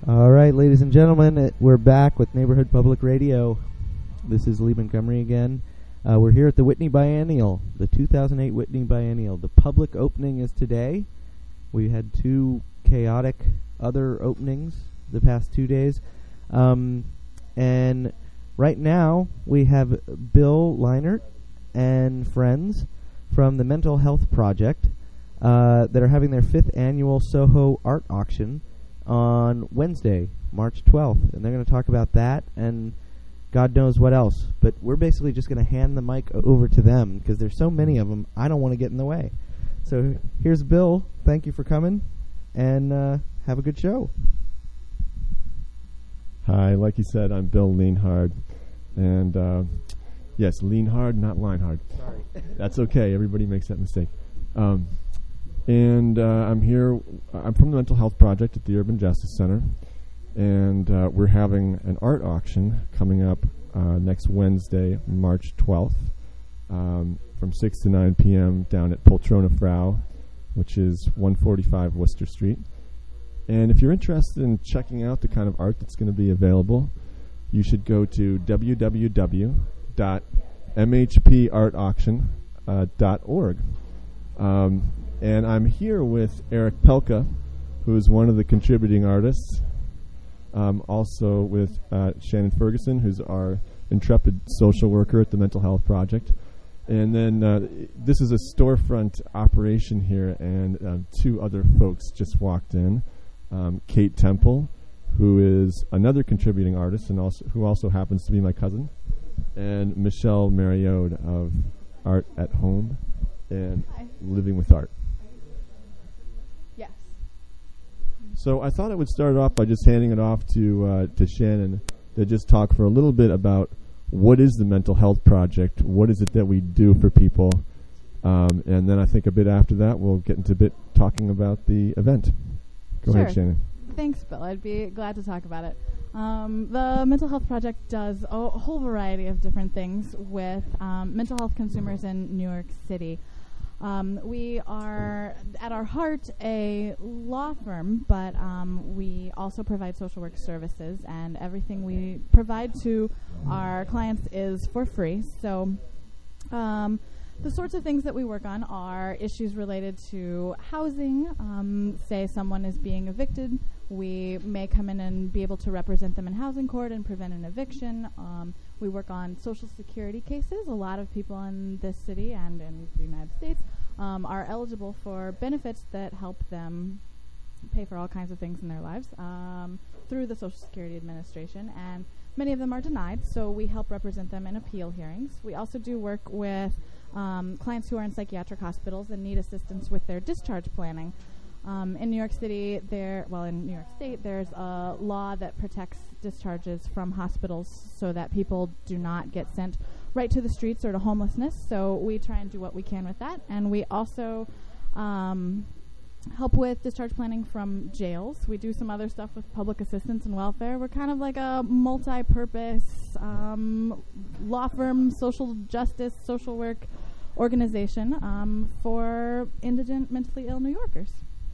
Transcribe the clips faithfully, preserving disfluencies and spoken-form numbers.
All right, ladies and gentlemen, it, we're back with Neighborhood Public Radio. This is Lee Montgomery again. Uh, we're here at the Whitney Biennial, the two thousand eight Whitney Biennial. The public opening is today. We had two chaotic other openings the past two days. Um, and right now, we have Bill Leinert and friends from the Mental Health Project uh, that are having their fifth annual Soho Art Auction on Wednesday, March twelfth. And they're going to talk about that and God knows what else. But we're basically just going to hand the mic over to them because there's so many of them, I don't want to get in the way. So here's Bill. Thank you for coming, and uh, have a good show. Hi, like you said, I'm Bill Lienhard. And uh, yes, Lienhard, not Lienhard. Sorry. That's okay. Everybody makes that mistake. Um, and uh, I'm here. I'm from the Mental Health Project at the Urban Justice Center. And uh, we're having an art auction coming up uh, next Wednesday, March twelfth, um, from six to nine p.m. down at Poltrona Frau, which is one forty-five Worcester Street. And if you're interested in checking out the kind of art that's going to be available, you should go to w w w dot m h p art auction dot org. Um, and I'm here with Eric Pelka, who is one of the contributing artists. Um, also with uh, Shannon Ferguson, who's our intrepid social worker at the Mental Health Project. And then uh, this is a storefront operation here, and uh, two other folks just walked in. Um, Kate Temple, who is another contributing artist and also who also happens to be my cousin, and Michelle Mariode of Art at Home and Hi. Living with Art. Yes. So I thought I would start off by just handing it off to uh, to Shannon to just talk for a little bit about what is the Mental Health Project, what is it that we do for people, um, and then I think a bit after that we'll get into a bit talking about the event. Go Sure. ahead, Shannon. Thanks, Bill. I'd be glad to talk about it. Um, the Mental Health Project does a whole variety of different things with um, mental health consumers in New York City. Um, we are, at our heart, a law firm, but um, we also provide social work services, and everything we provide to our clients is for free. So um, the sorts of things that we work on are issues related to housing. Um, say someone is being evicted, we may come in and be able to represent them in housing court and prevent an eviction. Um, we work on Social Security cases. A lot of people in this city and in the United States um, are eligible for benefits that help them pay for all kinds of things in their lives um, through the Social Security Administration, and many of them are denied, so we help represent them in appeal hearings. We also do work with um, clients who are in psychiatric hospitals and need assistance with their discharge planning. Um, in New York City, there, well, in New York State, there's a law that protects discharges from hospitals so that people do not get sent right to the streets or to homelessness. So we try and do what we can with that. And we also um, help with discharge planning from jails. We do some other stuff with public assistance and welfare. We're kind of like a multi-purpose um, law firm, social justice, social work organization um, for indigent, mentally ill New Yorkers.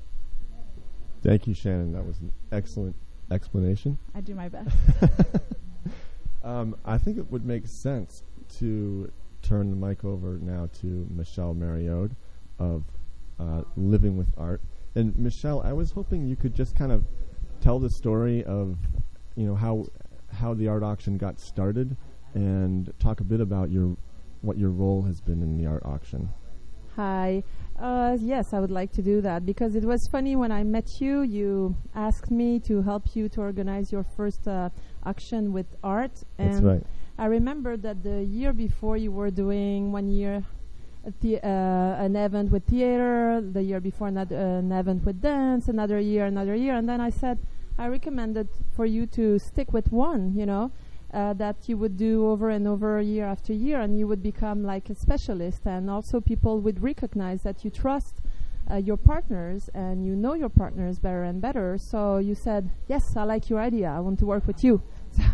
Thank you, Shannon. That was an excellent explanation. I do my best. um, I think it would make sense to turn the mic over now to Michelle Mariode of uh, Living with Art. And Michelle, I was hoping you could just kind of tell the story of, you know, how how the art auction got started, and talk a bit about your what your role has been in the art auction. Hi. Uh, yes, I would like to do that, because it was funny when I met you. You asked me to help you to organize your first uh, auction with art. And That's right. I remember that the year before you were doing one year a the, uh, an event with theater, the year before another, uh, an event with dance, another year, another year. And then I said, I recommended for you to stick with one, you know, Uh, that you would do over and over year after year, and you would become like a specialist, and also people would recognize that you trust uh, your partners and you know your partners better and better. So you said, yes, I like your idea, I want to work with you.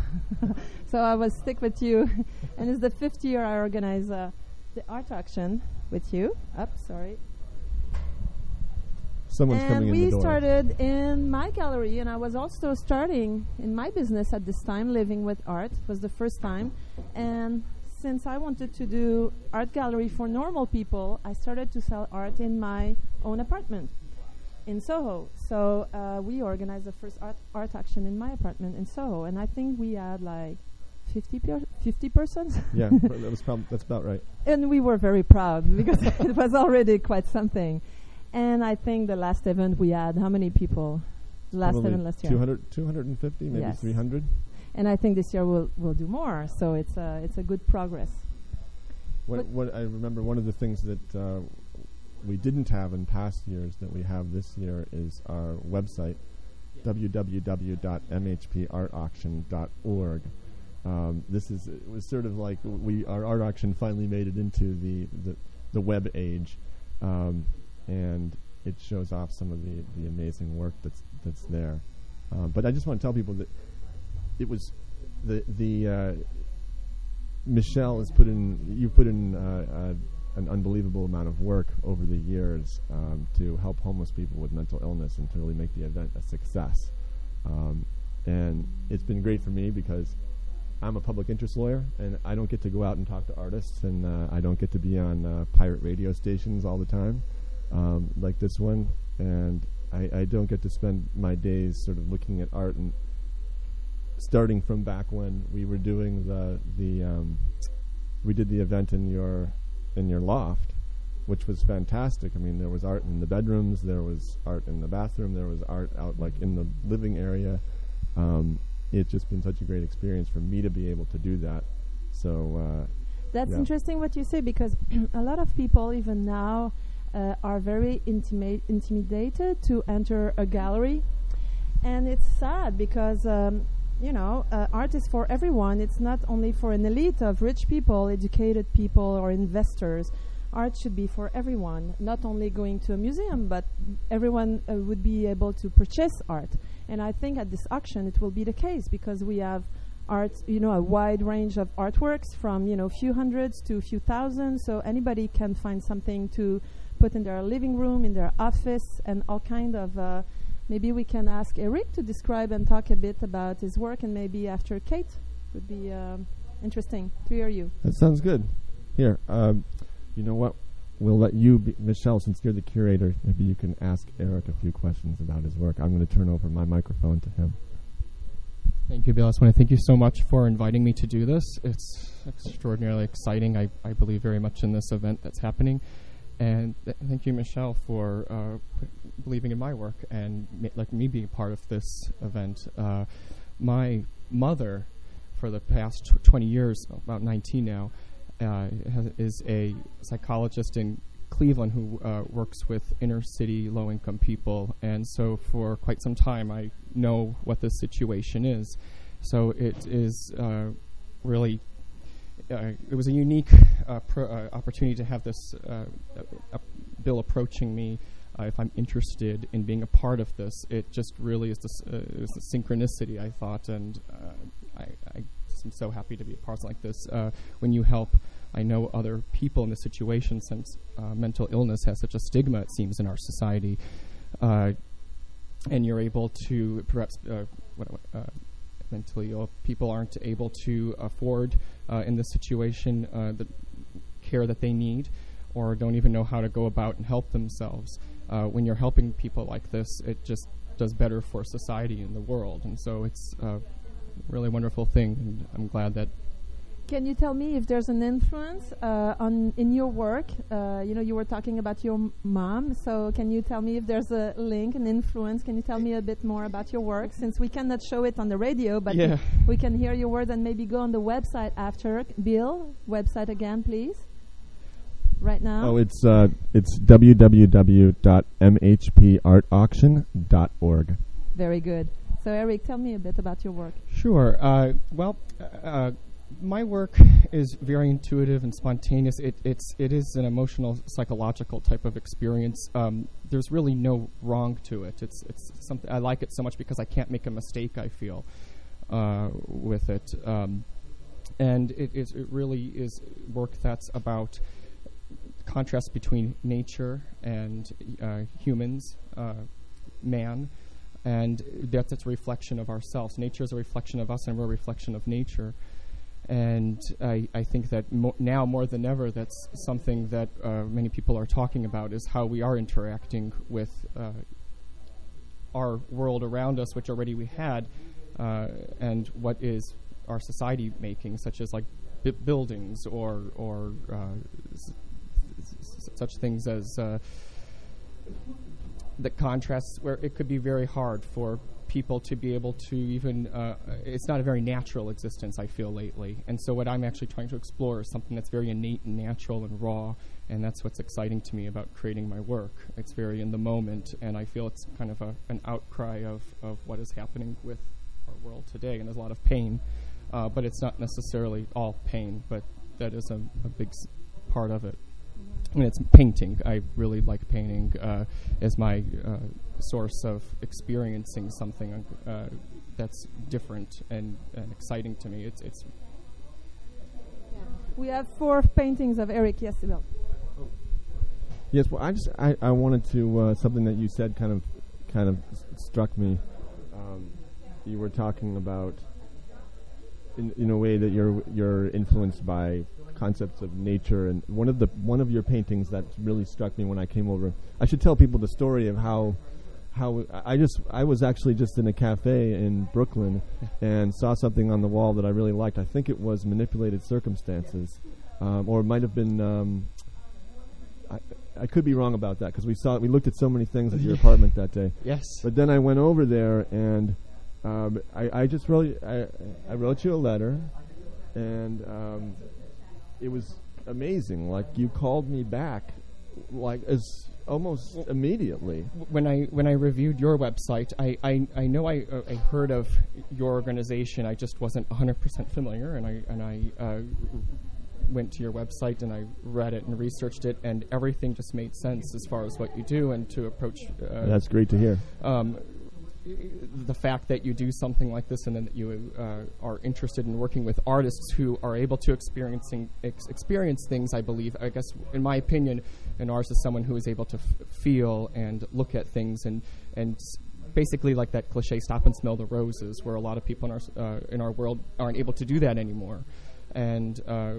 So I will stick with you. And it's the fifth year I organize uh, the art auction with you. Up, sorry. Someone's and coming in we the door. started in my gallery, and I was also starting in my business at this time, living with art. It was the first time. And since I wanted to do art gallery for normal people, I started to sell art in my own apartment in Soho. So uh, we organized the first art, art action in my apartment in Soho, and I think we had like fifty, per- fifty persons. Yeah, that was prob- that's about right. And we were very proud because it was already quite something. And I think the last event we had, how many people? The last Probably event last year. two hundred, two hundred fifty, maybe Yes. three hundred. And I think this year we'll we'll do more. So it's a it's a good progress. What, But- what I remember, one of the things that uh, we didn't have in past years that we have this year is our website, w w w dot m h p art auction dot org. Um, this is it was sort of like we our art auction finally made it into the the, the web age, um, and it shows off some of the, the amazing work that's that's there. Um, but I just want to tell people that it was the the uh, Michelle has put in you put in uh, uh, an unbelievable amount of work over the years um, to help homeless people with mental illness and to really make the event a success. Um, and it's been great for me because I'm a public interest lawyer, and I don't get to go out and talk to artists, and uh, I don't get to be on uh, pirate radio stations all the time, um, like this one, and I, I don't get to spend my days sort of looking at art, and starting from back when we were doing the the um, we did the event in your in your loft, which was fantastic. I mean, there was art in the bedrooms, there was art in the bathroom, there was art out like in the living area. Um, it's just been such a great experience for me to be able to do that. So uh, That's yeah. interesting what you say, because a lot of people even now uh, are very intima- intimidated to enter a gallery, and it's sad because um, you know uh, art is for everyone. It's not only for an elite of rich people, educated people, or investors. Art should be for everyone, not only going to a museum, but everyone uh, would be able to purchase art. And I think at this auction it will be the case, because we have art, you know, a wide range of artworks from, you know, few hundreds to a few thousand. So anybody can find something to put in their living room, in their office, and all kind of. Uh, maybe we can ask Eric to describe and talk a bit about his work, and maybe after Kate would be um, interesting to hear you. That sounds good. Here, um, you know what? We'll let you, be Michelle, since you're the curator, maybe you can ask Eric a few questions about his work. I'm going to turn over my microphone to him. Thank you, Bill. I just want to thank you so much for inviting me to do this. It's extraordinarily exciting. I, I believe very much in this event that's happening. And th- thank you, Michelle, for uh, p- believing in my work and ma- like me being part of this event. Uh, my mother, for the past tw- twenty years, about nineteen now, uh, has, is a psychologist in Cleveland who uh, works with inner city low-income people. And so for quite some time, I know what this situation is. So it is uh, really... Uh, it was a unique uh, pro, uh, opportunity to have this uh, uh, bill approaching me. Uh, if I'm interested in being a part of this, it just really is this uh, is a synchronicity, I thought, and uh, I, I am so happy to be a part like this. Uh, when you help, I know other people in this situation, since uh, mental illness has such a stigma, it seems, in our society, uh, and you're able to perhaps uh, what. Uh, mentally ill people aren't able to afford uh, in this situation uh, the care that they need, or don't even know how to go about and help themselves. Uh, when you're helping people like this, it just does better for society and the world, and so it's a really wonderful thing, and I'm glad that. Can you tell me if there's an influence uh, on in your work? Uh, you know, you were talking about your m- mom. So can you tell me if there's a link, an influence? Can you tell me a bit more about your work? Since we cannot show it on the radio, but Yeah. we can hear your words, and maybe go on the website after. Bill, website again, please. Right now. Oh, it's uh, it's w w w dot m h p art auction dot org. Very good. So Eric, tell me a bit about your work. Sure. Uh, well, uh, my work is very intuitive and spontaneous. It, it's it is an emotional, psychological type of experience. Um, there's really no wrong to it. It's it's something I like it so much because I can't make a mistake. I feel uh, with it, um, and it is it really is work that's about contrast between nature and uh, humans, uh, man, and that that's a reflection of ourselves. Nature is a reflection of us, and we're a reflection of nature. And I, I think that mo- now more than ever, that's something that uh, many people are talking about, is how we are interacting with uh, our world around us, which already we had, uh, and what is our society making, such as like b- buildings or or uh, s- s- such things as uh, the contrasts, where it could be very hard for people to be able to even, uh, it's not a very natural existence, I feel, lately. And so what I'm actually trying to explore is something that's very innate and natural and raw, and that's what's exciting to me about creating my work. It's very in the moment, and I feel it's kind of a, an outcry of, of what is happening with our world today, and there's a lot of pain, uh, but it's not necessarily all pain, but that is a, a big s- part of it. And it's painting. I really like painting uh, as my uh, source of experiencing something uh, that's different and, and exciting to me. It's it's. We have four paintings of Eric. Yes, Sybil. Yes, well, I just I, I wanted to uh, something that you said kind of kind of s- struck me. Um, you were talking about in in a way that you're you're influenced by concepts of nature, and one of the one of your paintings that really struck me when I came over. I should tell people the story of how how I just I was actually just in a cafe in Brooklyn and saw something on the wall that I really liked. I think it was Manipulated Circumstances, um, or it might have been. Um, I, I could be wrong about that because we saw we looked at so many things at your apartment that day. Yes. But then I went over there and um, I, I just wrote I, I wrote you a letter, and um, it was amazing. Like, you called me back, like as almost well, immediately. When I when I reviewed your website, I I, I know I uh, I heard of your organization. I just wasn't one hundred percent familiar, and I and I uh, went to your website and I read it and researched it, and everything just made sense as far as what you do and to approach. Uh, That's great to hear. Um, the fact that you do something like this, and then that you uh, are interested in working with artists who are able to experiencing ex- experience things, I believe. I guess, in my opinion, an artist is someone who is able to f- feel and look at things, and and s- basically, like that cliche, stop and smell the roses, where a lot of people in our s- uh, in our world aren't able to do that anymore, and. Uh,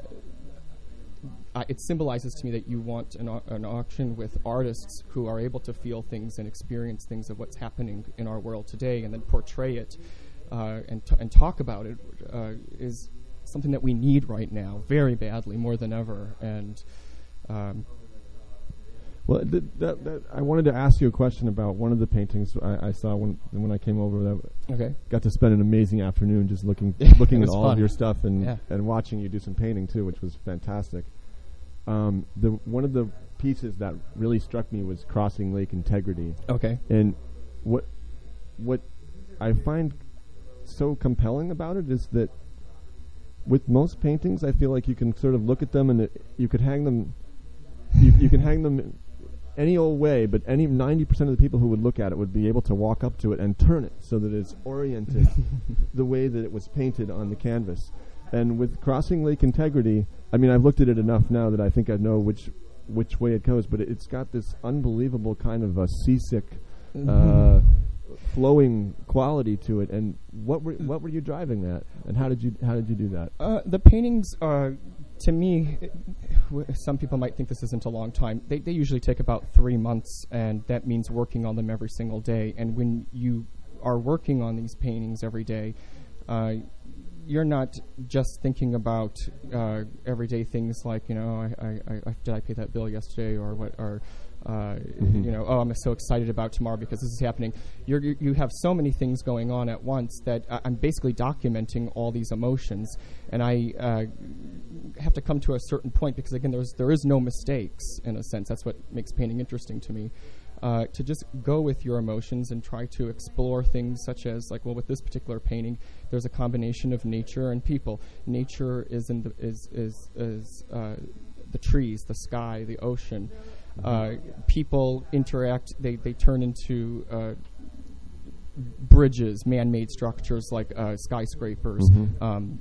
Uh, it symbolizes to me that you want an, au- an auction with artists who are able to feel things and experience things of what's happening in our world today, and then portray it uh, and t- and talk about it uh, is something that we need right now, very badly, more than ever. And um, well, th- that, that I wanted to ask you a question about one of the paintings I, I saw when when I came over. That okay, got to spend an amazing afternoon just looking looking at all fun. of your stuff and Yeah. and watching you do some painting too, which was fantastic. Um, the one of the pieces that really struck me was Crossing Lake Integrity. Okay. And what what I find so compelling about it is that with most paintings, I feel like you can sort of look at them and it, you could hang them, you, you can hang them any old way, but any ninety percent of the people who would look at it would be able to walk up to it and turn it so that it's oriented the way that it was painted on the canvas. And with Crossing Lake Integrity, I mean, I've looked at it enough now that I think I know which which way it goes, but it, it's got this unbelievable kind of a seasick, Mm-hmm. uh, flowing quality to it. And what were what were you driving at? And how did you how did you do that? Uh, the paintings are, to me, it, w- some people might think this isn't a long time. They they usually take about three months, and that means working on them every single day. And when you are working on these paintings every day, uh, you're not just thinking about uh, everyday things like, you know, I, I, I, did I pay that bill yesterday, or what, or uh, Mm-hmm. you know, oh, I'm so excited about tomorrow because this is happening. You're, you you have so many things going on at once that I, I'm basically documenting all these emotions, and I uh, have to come to a certain point because, again, there's there is no mistakes in a sense. That's what makes painting interesting to me. Uh, to just go with your emotions and try to explore things such as, like, well, with this particular painting, there's a combination of nature and people. Nature is in the is is is uh, the trees, the sky, the ocean. Uh, people interact. They they turn into uh, bridges, man-made structures like uh, skyscrapers. Mm-hmm. Um,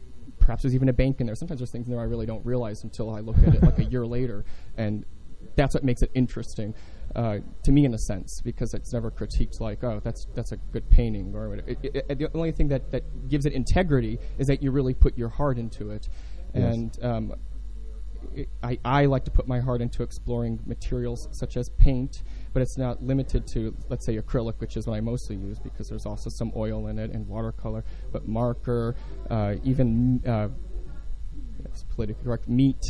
perhaps there's even a bank in there. Sometimes there's things in there I really don't realize until I look at it like a year later, and that's what makes it interesting uh, to me in a sense, because it's never critiqued like, oh, that's that's a good painting, or whatever. It, it, it, the only thing that, that gives it integrity is that you really put your heart into it. Yes. And um, it, I, I like to put my heart into exploring materials such as paint, but it's not limited to, let's say, acrylic, which is what I mostly use, because there's also some oil in it, and watercolor, but marker, uh, even uh, it's politically correct, meat,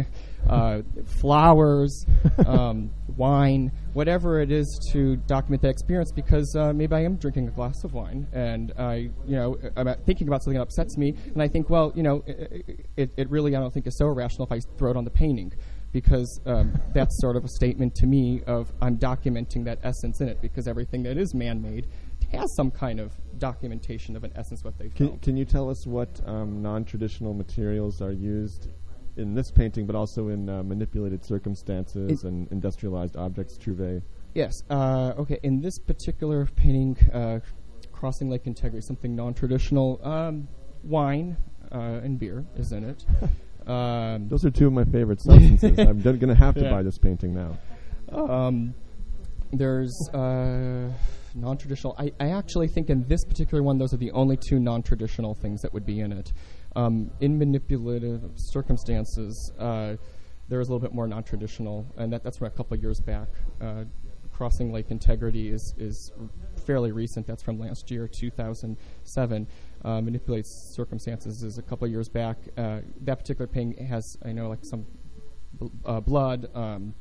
uh, flowers, um, wine, whatever it is to document that experience, because uh, maybe I am drinking a glass of wine, and I, you know, I'm thinking about something that upsets me, and I think, well, you know, it, it, it really, I don't think is so irrational if I throw it on the painting, because um, that's sort of a statement to me of I'm documenting that essence in it, because everything that is man-made has some kind of documentation of an essence what they Can, felt. can you tell us what um, non-traditional materials are used in this painting, but also in uh, manipulated circumstances It and industrialized objects, Trouvé? Yes. Uh, okay. In this particular painting, uh, Crossing Lake Integrity, something non-traditional, um, wine uh, and beer is in it. um, Those are two of my favorite substances. I'm going to have to Yeah. buy this painting now. Um, there's uh, non-traditional. I, I actually think in this particular one, those are the only two non-traditional things that would be in it. Um, in manipulative circumstances, uh, there is a little bit more non-traditional, and that, that's from a couple of years back. Uh, Crossing Lake Integrity is, is fairly recent. That's from last year, two thousand seven. Uh, manipulated Circumstances is a couple of years back. Uh, that particular painting has, I know, like some bl- uh, blood, um,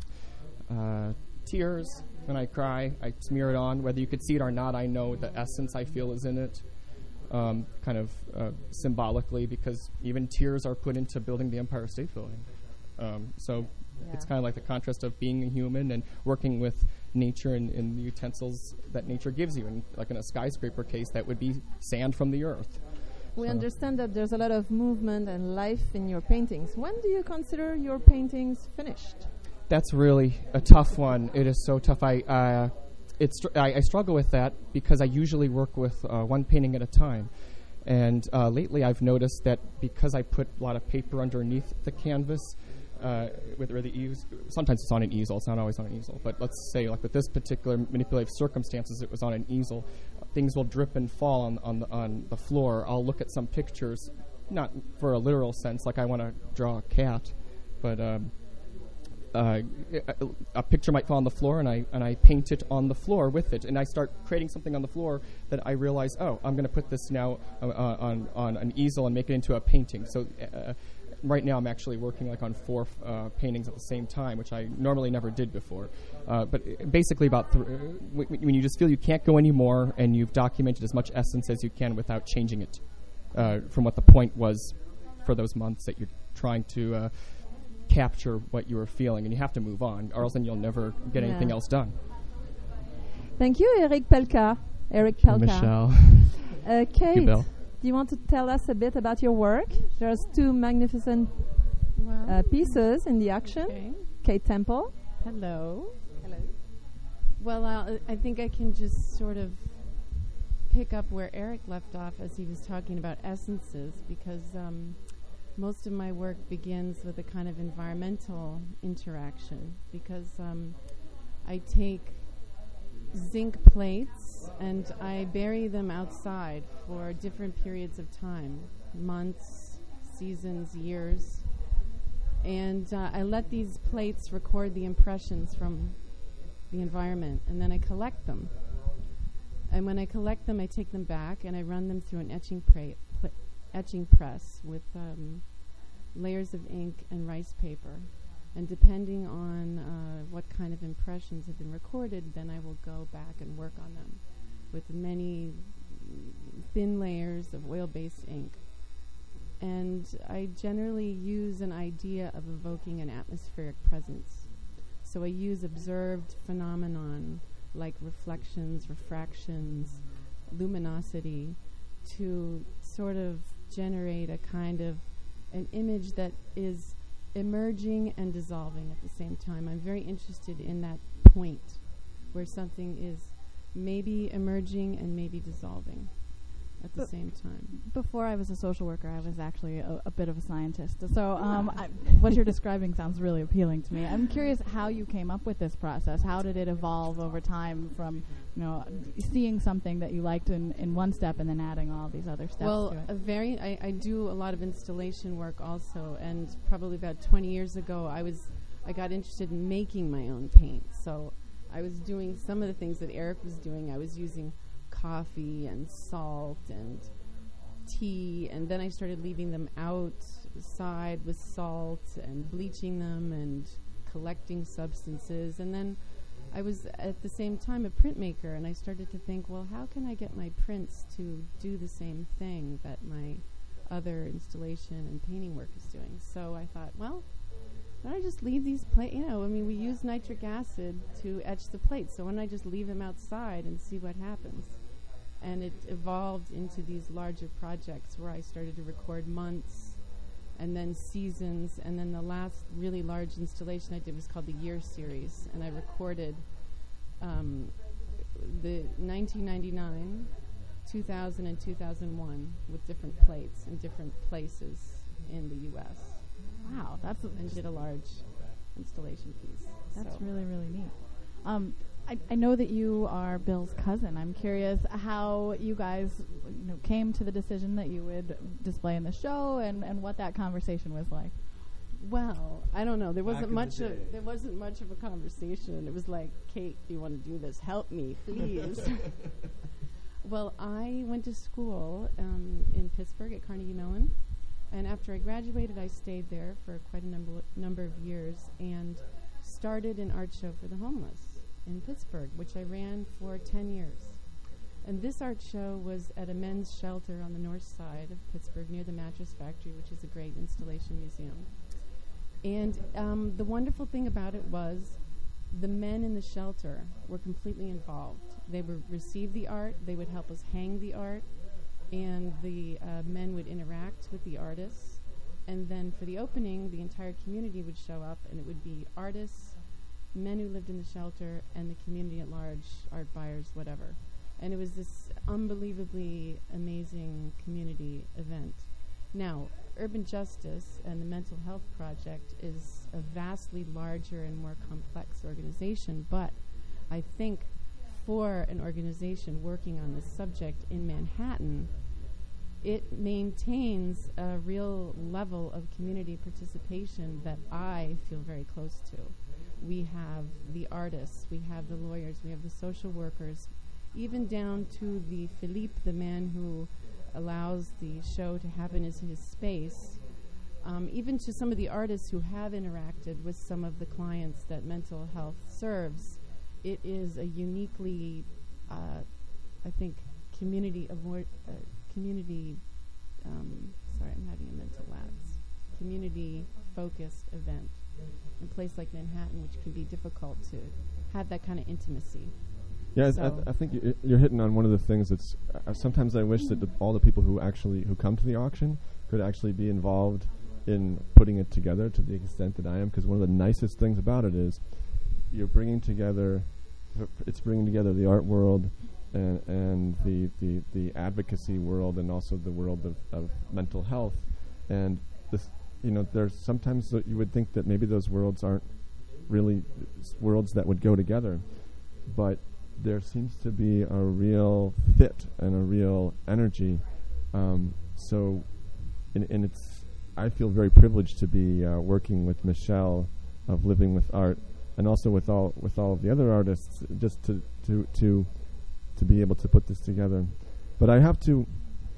uh, tears. When I cry, I smear it on. Whether you could see it or not, I know the essence I feel is in it, um, kind of uh, symbolically, because even tears are put into building the Empire State Building. Um, so Yeah. it's kind of like the contrast of being a human and working with nature and, and the utensils that nature gives you. And like in a skyscraper case, that would be sand from the earth. We So- understand that there's a lot of movement and life in your paintings. When do you consider your paintings finished? That's really a tough one. It is so tough. I uh, it's str- I, I struggle with that because I usually work with uh, one painting at a time. And uh, lately I've noticed that because I put a lot of paper underneath the canvas, uh, with where the eaves, sometimes it's on an easel, it's not always on an easel, but let's say like with this particular manipulative circumstances, it was on an easel. Uh, things will drip and fall on, on, the, on the floor. I'll look at some pictures, not for a literal sense, like I want to draw a cat, but um, Uh, a, a picture might fall on the floor, and I and I paint it on the floor with it, and I start creating something on the floor that I realize, oh, I'm going to put this now uh, uh, on on an easel and make it into a painting. So uh, right now, I'm actually working like on four uh, paintings at the same time, which I normally never did before. Uh, but basically, about th- w- when you just feel you can't go anymore, and you've documented as much essence as you can without changing it uh, from what the point was for those months that you're trying to. Uh, capture what you were feeling, and you have to move on, or else then you'll never get Yeah. anything else done. Thank you, Eric Pelka. Eric Thank Pelka. you, Michelle. Uh, Kate, you, Bill. do you want to tell us a bit about your work? There's two magnificent Well, uh, pieces in the action. okay. Kate Temple. Hello. Hello. Well, I'll, I think I can just sort of pick up where Eric left off as he was talking about essences, because um, most of my work begins with a kind of environmental interaction, because um, I take zinc plates and I bury them outside for different periods of time, months, seasons, years. And uh, I let these plates record the impressions from the environment, and then I collect them. And when I collect them, I take them back and I run them through an etching, pra- pl- etching press with um, layers of ink and rice paper. And depending on uh, what kind of impressions have been recorded, then I will go back and work on them with many thin layers of oil-based ink. And I generally use an idea of evoking an atmospheric presence. So I use observed phenomenon like reflections, refractions, luminosity to sort of generate a kind of an image that is emerging and dissolving at the same time. I'm very interested in that point where something is maybe emerging and maybe dissolving. at the But same time. Before I was a social worker, I was actually a, a bit of a scientist. So um, I, what you're describing sounds really appealing to me. I'm curious how you came up with this process. How did it evolve over time from, you know, seeing something that you liked in, in one step and then adding all these other steps Well, to it? a very I, I do a lot of installation work also, and probably about twenty years ago, I was I got interested in making my own paint. So I was doing some of the things that Eric was doing. I was using coffee and salt and tea, and then I started leaving them outside with salt and bleaching them and collecting substances. And then I was at the same time a printmaker, and I started to think, well, how can I get my prints to do the same thing that my other installation and painting work is doing? So I thought, well, why don't I just leave these plates? You know, I mean, we use nitric acid to etch the plates, so why don't I just leave them outside and see what happens? And it evolved into these larger projects where I started to record months and then seasons, and then the last really large installation I did was called the Year Series, and I recorded um, the nineteen ninety-nine, two thousand, and two thousand one with different plates in different places in the U S Wow, that's a, and did a large installation piece. that's So really, really neat. Um, I, I know that you are Bill's cousin. I'm curious how you guys, you know, came to the decision that you would display in the show, and, and what that conversation was like. Well, I don't know. There Back wasn't in the much of day. there wasn't much of a conversation. It was like, Kate, do you want to do this? Help me, please. Well, I went to school um, in Pittsburgh at Carnegie Mellon, and after I graduated, I stayed there for quite a number number of years and started an art show for the homeless in Pittsburgh, which I ran for ten years. And this art show was at a men's shelter on the north side of Pittsburgh near the Mattress Factory, which is a great installation museum. And um, the wonderful thing about it was the men in the shelter were completely involved. They would receive the art, they would help us hang the art, and the uh, men would interact with the artists. And then for the opening, the entire community would show up, and it would be artists, men who lived in the shelter, and the community at large, art buyers, whatever. And it was this unbelievably amazing community event. Now, Urban Justice and the Mental Health Project is a vastly larger and more complex organization, but I think for an organization working on this subject in Manhattan, it maintains a real level of community participation that I feel very close to. We have the artists, we have the lawyers, we have the social workers, even down to the Philippe, the man who allows the show to happen in his space, um, even to some of the artists who have interacted with some of the clients that mental health serves. It is a uniquely, uh, I think, community avoid, uh, community. Um, sorry, I'm having a mental lapse. Community-focused event in a place like Manhattan, which can be difficult to have that kind of intimacy. Yeah, I, So- th- I think y- you're hitting on one of the things that's. Uh, sometimes I wish that the, all the people who actually who come to the auction could actually be involved in putting it together to the extent that I am, because one of the nicest things about it is you're bringing together. It's bringing together the art world and and the the, the advocacy world, and also the world of, of mental health. And this, you know, there's sometimes that you would think that maybe those worlds aren't really s- worlds that would go together, but there seems to be a real fit and a real energy. Um, so, and, and it's, I feel very privileged to be uh, working with Michelle of Living with Art, and also with all with all of the other artists, just to to to to be able to put this together. But I have to.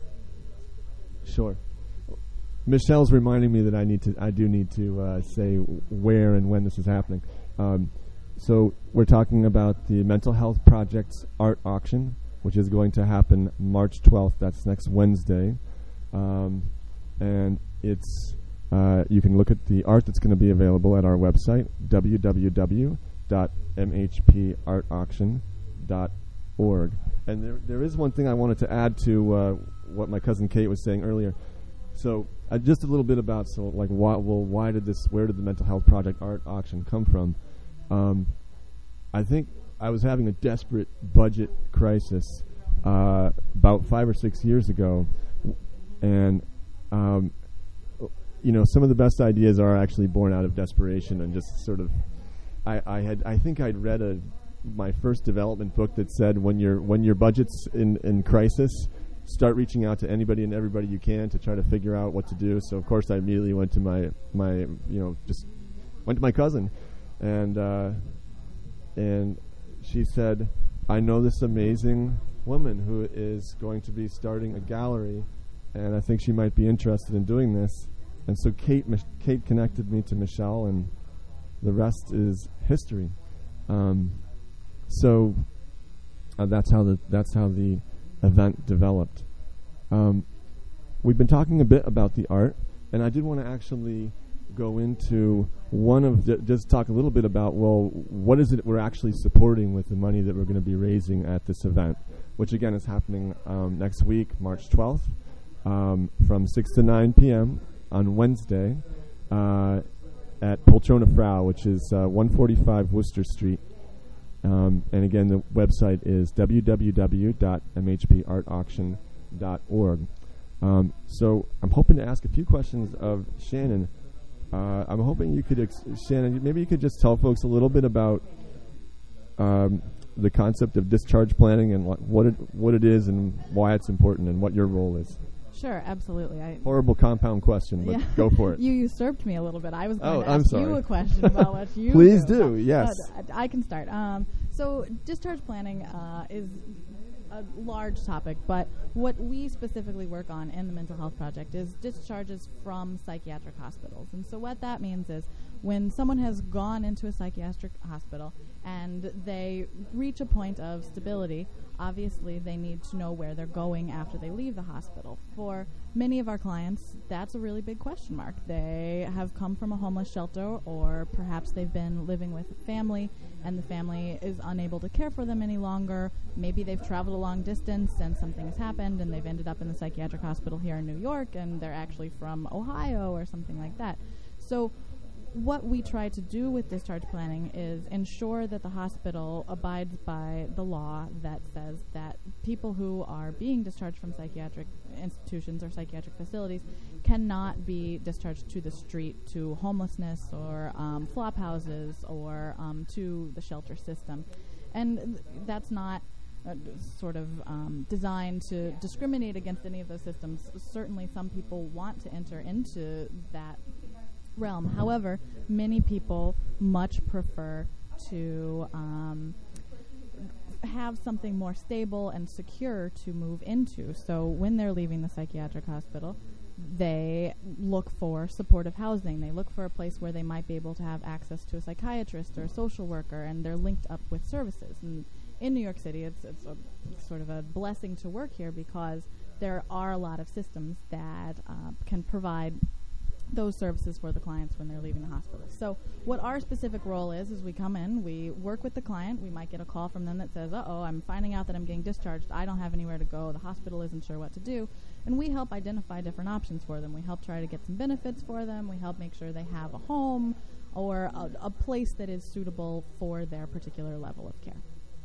Sure. Michelle's reminding me that I need to. I do need to uh, say w- where and when this is happening. Um, So we're talking about the Mental Health Project's art auction, which is going to happen March twelfth. That's next Wednesday. Um, and it's uh, you can look at the art that's going to be available at our website, w w w dot m h p art auction dot org. And there, there is one thing I wanted to add to uh, what my cousin Kate was saying earlier. So uh, just a little bit about, so like, why, well, why did this, where did the Mental Health Project art auction come from? Um, I think I was having a desperate budget crisis uh, about five or six years ago, and um, you know, some of the best ideas are actually born out of desperation and just sort of. I, I had I think I'd read a my first development book that said when your when your budget's in, in crisis, start reaching out to anybody and everybody you can to try to figure out what to do. So of course I immediately went to my my you know just went to my cousin, and uh, and she said, I know this amazing woman who is going to be starting a gallery, and I think she might be interested in doing this. And so Kate Mich- Kate connected me to Michelle, and the rest is history. Um, so uh, that's how the that's how the event developed. Um, we've been talking a bit about the art, and I did want to actually go into one of the, just talk a little bit about, well, what is it we're actually supporting with the money that we're going to be raising at this event, which again is happening um, next week, March twelfth, um, from six to nine p.m. on Wednesday uh, at Poltrona Frau, which is uh, one forty-five Worcester Street. Um, and again, the website is w w w dot m h p art auction dot org. Um, so I'm hoping to ask a few questions of Shannon. Uh, I'm hoping you could, ex- Shannon, maybe you could just tell folks a little bit about um, the concept of discharge planning and what, what it what it is and why it's important and what your role is. Sure, absolutely. I Horrible compound question, but yeah. go for it. You usurped me a little bit. I was going Oh, to I'm ask sorry. you a question about what you Please do. do, yes. But I, I can start. Um, so discharge planning uh, is a large topic, but what we specifically work on in the Mental Health Project is discharges from psychiatric hospitals. And so what that means is when someone has gone into a psychiatric hospital and they reach a point of stability, obviously they need to know where they're going after they leave the hospital. For many of our clients, that's a really big question mark. They have come from a homeless shelter, or perhaps they've been living with a family and the family is unable to care for them any longer. Maybe they've traveled a long distance and something has happened and they've ended up in the psychiatric hospital here in New York and they're actually from Ohio or something like that. So what we try to do with discharge planning is ensure that the hospital abides by the law that says that people who are being discharged from psychiatric institutions or psychiatric facilities cannot be discharged to the street, to homelessness or um, flop houses or um, to the shelter system. And th- that's not uh, d- sort of um, designed to discriminate against any of those systems. Certainly some people want to enter into that realm. However, many people much prefer to um, have something more stable and secure to move into. So when they're leaving the psychiatric hospital, they look for supportive housing. They look for a place where they might be able to have access to a psychiatrist or a social worker, and they're linked up with services. And in New York City, it's, it's a, sort of a blessing to work here because there are a lot of systems that uh, can provide those services for the clients when they're leaving the hospital. So what our specific role is, is we come in, we work with the client, we might get a call from them that says, uh-oh, I'm finding out that I'm getting discharged, I don't have anywhere to go, the hospital isn't sure what to do, and we help identify different options for them. We help try to get some benefits for them, we help make sure they have a home or a, a place that is suitable for their particular level of care.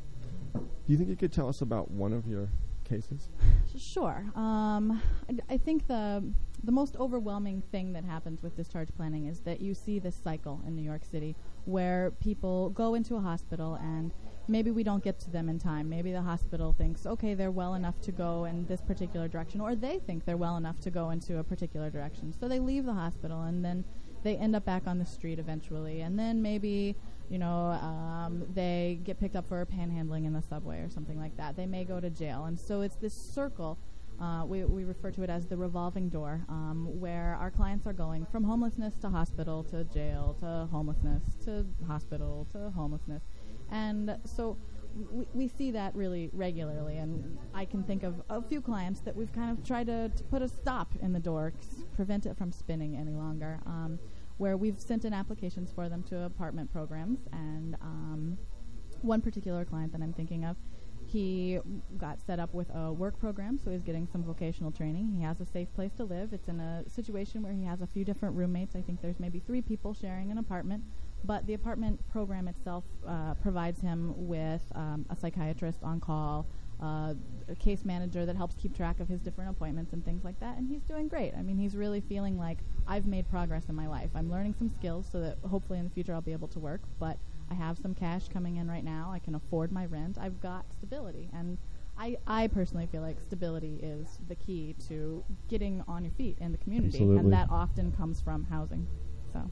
Do you think you could tell us about one of your cases? Sure. Um, I, d- I think the the most overwhelming thing that happens with discharge planning is that you see this cycle in New York City where people go into a hospital and maybe we don't get to them in time. Maybe the hospital thinks, okay, they're well enough to go in this particular direction, or they think they're well enough to go into a particular direction. So they leave the hospital and then they end up back on the street eventually. And then maybe, you know, um, they get picked up for panhandling in the subway or something like that. They may go to jail. And so it's this circle. Uh, we, we refer to it as the revolving door, um, where our clients are going from homelessness to hospital to jail to homelessness to hospital to homelessness. And so we, we see that really regularly. And I can think of a few clients that we've kind of tried to, to put a stop in the door, c- prevent it from spinning any longer, um, where we've sent in applications for them to apartment programs. And um, one particular client that I'm thinking of, he got set up with a work program, so he's getting some vocational training. He has a safe place to live. It's in a situation where he has a few different roommates. I think there's maybe three people sharing an apartment, but the apartment program itself uh, provides him with um, a psychiatrist on call, uh, a case manager that helps keep track of his different appointments and things like that, and he's doing great. I mean, he's really feeling like I've made progress in my life. I'm learning some skills so that hopefully in the future I'll be able to work, but I have some cash coming in right now. I can afford my rent. I've got stability, and I, I personally feel like stability is the key to getting on your feet in the community, Absolutely. and that often comes from housing. So,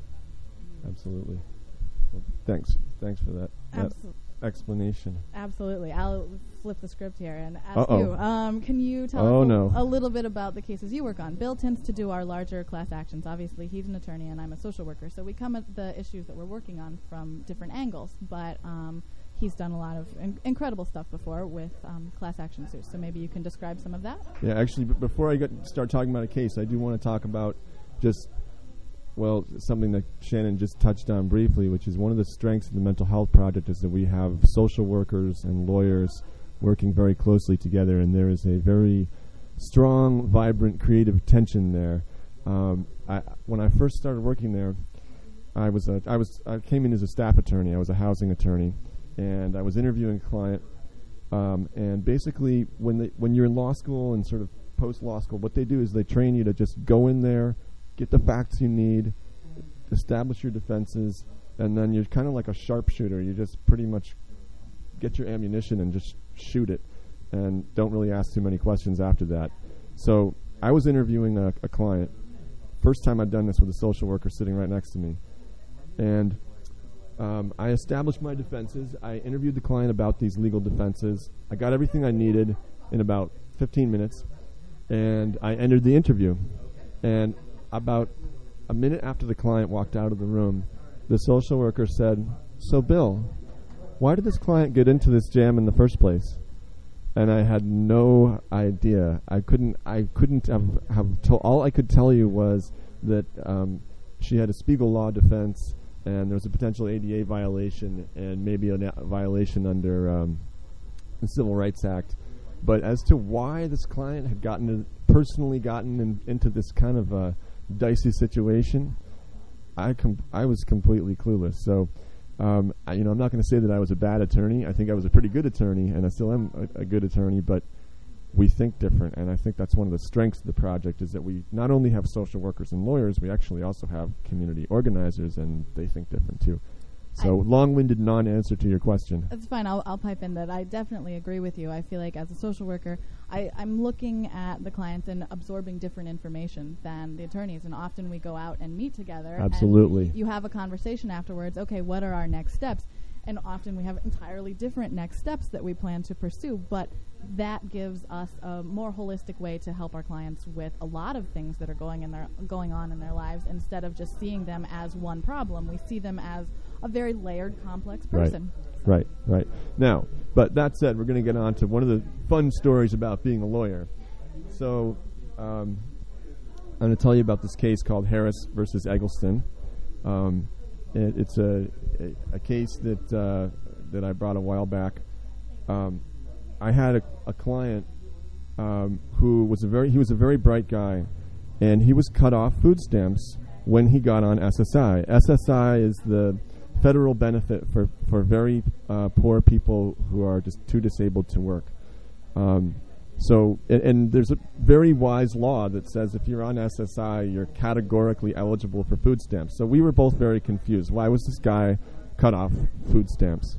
Absolutely. Well, thanks. Thanks for that, that Absol- explanation. absolutely. I'll flip the script here and ask Uh-oh. you. Um, can you tell Oh, us a, no. a little bit about the cases you work on? Bill tends to do our larger class actions. Obviously, he's an attorney and I'm a social worker, so we come at the issues that we're working on from different angles. But um, he's done a lot of in- incredible stuff before with um, class action suits. So maybe you can describe some of that. Yeah, actually, b- before I get start talking about a case, I do want to talk about just, well, something that Shannon just touched on briefly, which is one of the strengths of the Mental Health Project is that we have social workers and lawyers working very closely together, and there is a very strong, vibrant, creative tension there. Um, I, when I first started working there, I was a, I was I came in as a staff attorney. I was a housing attorney, and I was interviewing a client. Um, and basically, when they, when you're in law school and sort of post law school, what they do is they train you to just go in there, get the facts you need, establish your defenses, and then you're kind of like a sharpshooter. You just pretty much get your ammunition and just shoot it, and don't really ask too many questions after that. So I was interviewing a, a client. First time I'd done this with a social worker sitting right next to me. And um, I established my defenses. I interviewed the client about these legal defenses. I got everything I needed in about fifteen minutes, and I entered the interview. And about a minute after the client walked out of the room, the social worker said, "So, Bill, why did this client get into this jam in the first place?" And I had no idea. I couldn't. I couldn't have. have to- all I could tell you was that um, she had a Spiegel Law defense, and there was a potential A D A violation, and maybe a na- violation under um, the Civil Rights Act. But as to why this client had gotten to, personally gotten in, into this kind of a dicey situation, I com- I was completely clueless. So. Um, I, you know, I'm not going to say that I was a bad attorney. I think I was a pretty good attorney, and I still am a, a good attorney, but we think different, and I think that's one of the strengths of the project is that we not only have social workers and lawyers, we actually also have community organizers, and they think different too. So long-winded non-answer to your question. It's fine. I'll, I'll pipe in that I definitely agree with you. I feel like as a social worker, I, I'm looking at the clients and absorbing different information than the attorneys. And often we go out and meet together. Absolutely. And you have a conversation afterwards. Okay, what are our next steps? And often we have entirely different next steps that we plan to pursue. But that gives us a more holistic way to help our clients with a lot of things that are going in their going on in their lives. Instead of just seeing them as one problem, we see them as a very layered, complex person. Right, right, right. Now, but that said, we're going to get on to one of the fun stories about being a lawyer. So, um, I'm going to tell you about this case called Harris versus Eggleston. Um, it, it's a, a a case that uh, that I brought a while back. Um, I had a, a client um, who was a very he was a very bright guy, and he was cut off food stamps when he got on S S I. S S I is the federal benefit for, for very uh, poor people who are just too disabled to work. Um, so, and, and there's a very wise law that says if you're on S S I, you're categorically eligible for food stamps. So we were both very confused. Why was this guy cut off food stamps?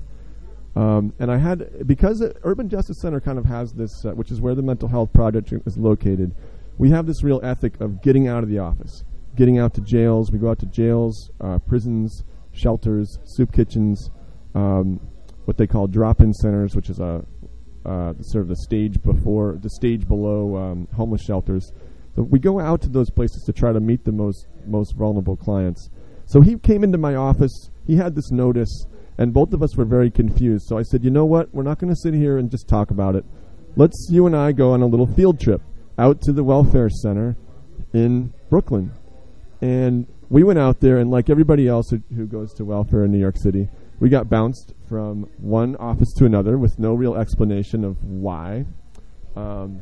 Um, and I had, because uh, Urban Justice Center kind of has this, uh, which is where the Mental Health Project is located, we have this real ethic of getting out of the office, getting out to jails. We go out to jails, uh, prisons, shelters, soup kitchens, um, what they call drop-in centers, which is a uh, sort of the stage before, the stage below um, homeless shelters. So we go out to those places to try to meet the most most vulnerable clients. So he came into my office. He had this notice, and both of us were very confused. So I said, you know what? We're not going to sit here and just talk about it. Let's you and I go on a little field trip out to the welfare center in Brooklyn. And we went out there, and like everybody else who, who goes to welfare in New York City, we got bounced from one office to another with no real explanation of why. Um,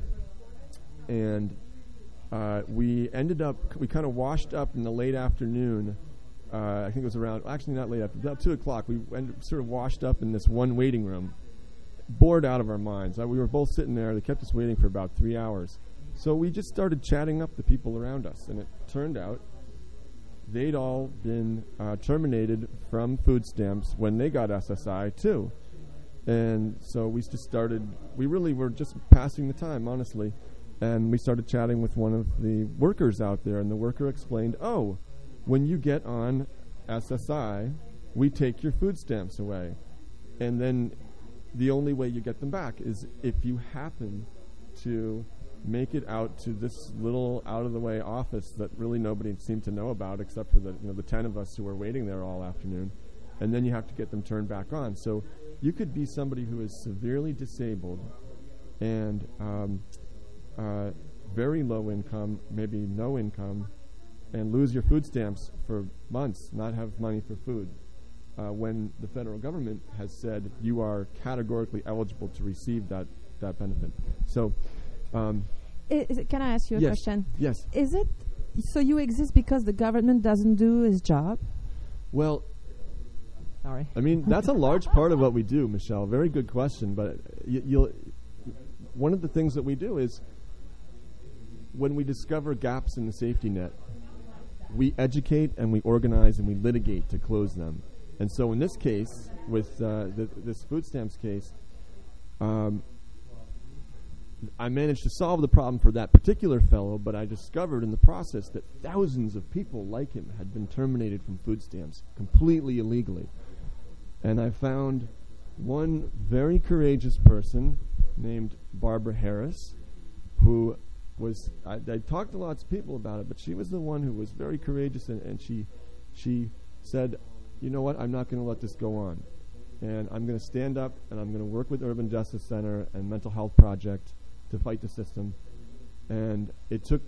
and uh, we ended up, we kind of washed up in the late afternoon. Uh, I think it was around, actually not late after, about two o'clock. We ended, sort of washed up in this one waiting room. bored out of our minds. Uh, we were both sitting there. They kept us waiting for about three hours. So we just started chatting up the people around us, and it turned out they'd all been uh, terminated from food stamps when they got S S I too. And so we just started, we really were just passing the time, honestly. And we started chatting with one of the workers out there, and the worker explained, oh, when you get on S S I, we take your food stamps away. And then the only way you get them back is if you happen to make it out to this little out-of-the-way office that really nobody seemed to know about except for the, you know, the ten of us who were waiting there all afternoon. And then you have to get them turned back on. So you could be somebody who is severely disabled and um, uh, very low income, maybe no income, and lose your food stamps for months, not have money for food, uh, when the federal government has said you are categorically eligible to receive that, that benefit. So, um, I- is it, can I ask you a yes, question? Yes. Is it so you exist because the government doesn't do his job? Well, Sorry. I mean, that's a large part of what we do, Michelle. Very good question. But y- you'll, one of the things that we do is when we discover gaps in the safety net, we educate and we organize and we litigate to close them. And so in this case, with uh, the, this food stamps case, um, I managed to solve the problem for that particular fellow, but I discovered in the process that thousands of people like him had been terminated from food stamps completely illegally. And I found one very courageous person named Barbara Harris, who was, I, I talked to lots of people about it, but she was the one who was very courageous, and, and she, she said, you know what, I'm not going to let this go on. And I'm going to stand up, and I'm going to work with Urban Justice Center and Mental Health Project to fight the system. And it took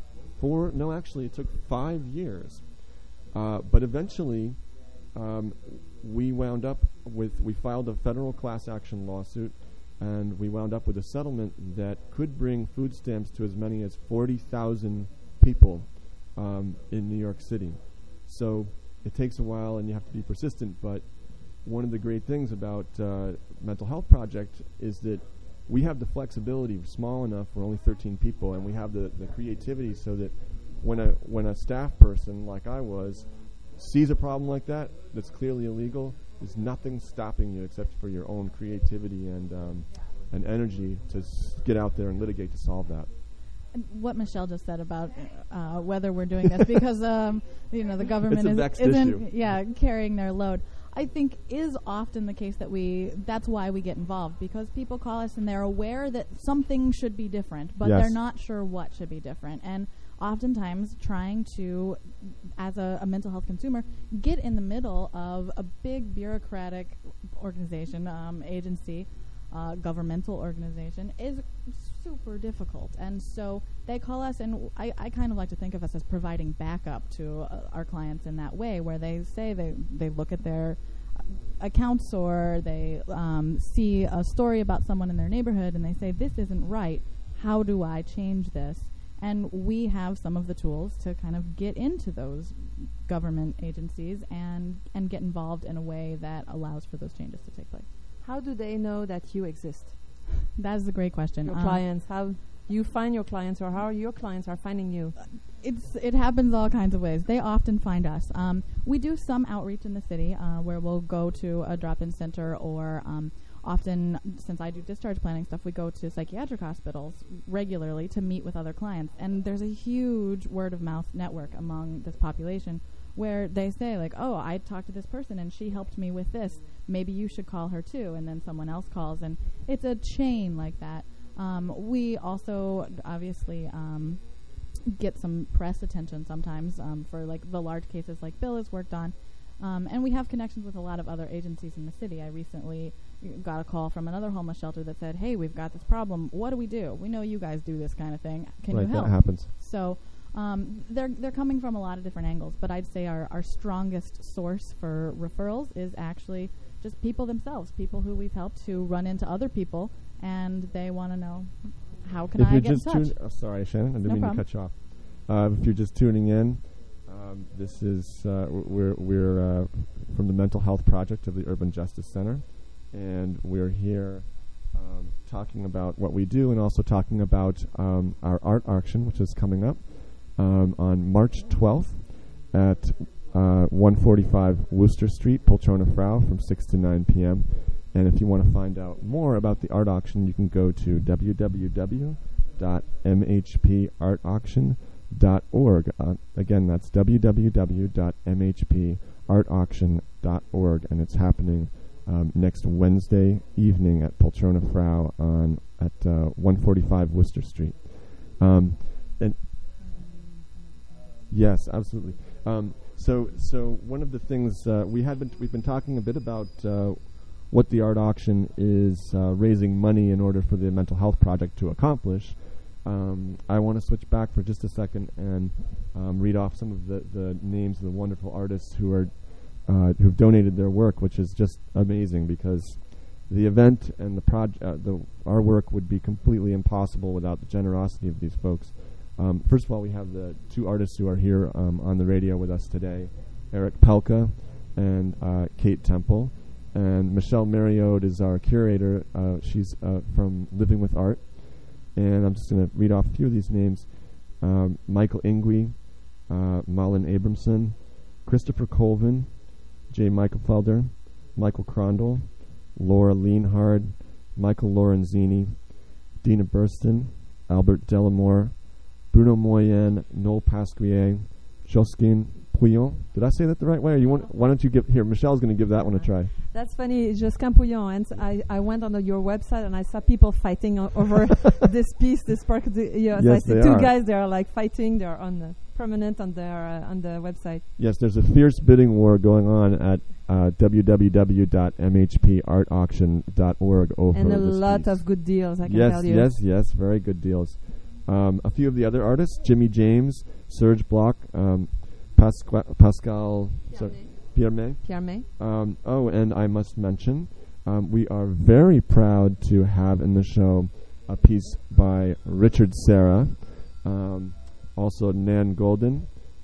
four, no, actually, it took five years. Uh, but eventually, um, we wound up with, we filed a federal class action lawsuit, and we wound up with a settlement that could bring food stamps to as many as forty thousand people um, in New York City. So it takes a while, and you have to be persistent, but one of the great things about uh, Mental Health Project is that we have the flexibility, small enough, we're only thirteen people, and we have the, the creativity so that when a when a staff person like I was sees a problem like that that's clearly illegal, there's nothing stopping you except for your own creativity and um, and energy to s- get out there and litigate to solve that. And what Michelle just said about uh, whether we're doing this because um, you know the government It's a is, vexed isn't issue. yeah carrying their load, I think is often the case that we that's why we get involved, because people call us and they're aware that something should be different, but Yes. they're not sure what should be different. And oftentimes trying to, as a, a mental health consumer, get in the middle of a big bureaucratic organization, um, agency, uh, governmental organization is super difficult. And so they call us, and w- I, I kind of like to think of us as providing backup to uh, our clients in that way, where they say they, they look at their uh, accounts, or they um, see a story about someone in their neighborhood and they say, this isn't right, how do I change this? And we have some of the tools to kind of get into those government agencies and, and get involved in a way that allows for those changes to take place. How do they know that you exist? That is a great question. Your Um, clients, how you find your clients, or how your clients are finding you? It's it happens all kinds of ways. They often find us. Um, we do some outreach in the city uh, where we'll go to a drop-in center, or um, often, since I do discharge planning stuff, we go to psychiatric hospitals regularly to meet with other clients. And there's a huge word-of-mouth network among this population where they say, like, oh, I talked to this person and she helped me with this. Maybe you should call her too. And then someone else calls, and it's a chain like that. Um, we also d- obviously um, get some press attention sometimes um, for like the large cases like Bill has worked on. Um, and we have connections with a lot of other agencies in the city. I recently got a call from another homeless shelter that said, hey, we've got this problem. What do we do? We know you guys do this kind of thing. Can right, you help? that happens. So um, they're they're coming from a lot of different angles, but I'd say our, our strongest source for referrals is actually just people themselves, people who we've helped who run into other people, and they want to know, how can if I you're get in just touch? tun- oh, sorry, Shannon, I didn't No mean problem. to cut you off. Uh, if you're just tuning in, um, this is uh, w- we're we're uh, from the Mental Health Project of the Urban Justice Center, and we're here um, talking about what we do and also talking about um, our art auction, which is coming up um, on March twelfth at uh, one forty-five Worcester Street, Poltrona Frau, from six to nine p.m. And if you want to find out more about the art auction, you can go to w w w dot m h p art auction dot org. Uh, again, that's w w w dot m h p art auction dot org, and it's happening um, next Wednesday evening at Poltrona Frau on at uh, one forty-five Worcester Street. Um, and yes, absolutely. Um, so, so one of the things uh, we had been we've been talking a bit about uh, what the art auction is uh, raising money in order for the mental health project to accomplish. Um, I want to switch back for just a second and um, read off some of the, the names of the wonderful artists who are uh, who've donated their work, which is just amazing because the event and the project, uh, the our work would be completely impossible without the generosity of these folks. Um, first of all, we have the two artists who are here um, on the radio with us today, Eric Pelka and uh, Kate Temple. And Michelle Marriott is our curator. Uh, she's uh, from Living with Art. And I'm just going to read off a few of these names. Um, Michael Ingui, uh, Malin Abramson, Christopher Colvin, Jay Michael Felder, Michael Crondell, Laura Lienhard, Michael Lorenzini, Dina Burston, Albert Delamore, Bruno Moyen, Noel Pasquier, Josquin Pouillon. Did I say that the right way? Or you want? Why don't you give here? Michelle's going to give that one a try. That's funny, Josquin Pouillon. And I, I went on the, your website and I saw people fighting o- over this piece, this park. The, yes, Yes, I see they two are. guys. They are like fighting. They are on the permanent on their uh, on the website. Yes, there's a fierce bidding war going on at uh, w w w dot m h p art auction dot org over And a this lot piece. of good deals, I can yes, tell you. Yes, yes, very good deals. Um, a few of the other artists: Jimmy James, Serge Bloch, um, Pasqua- Pascal so- Pierre May. Pierre May. Um, oh, and I must mention, um, we are very proud to have in the show a piece by Richard Serra, um, also Nan Golden,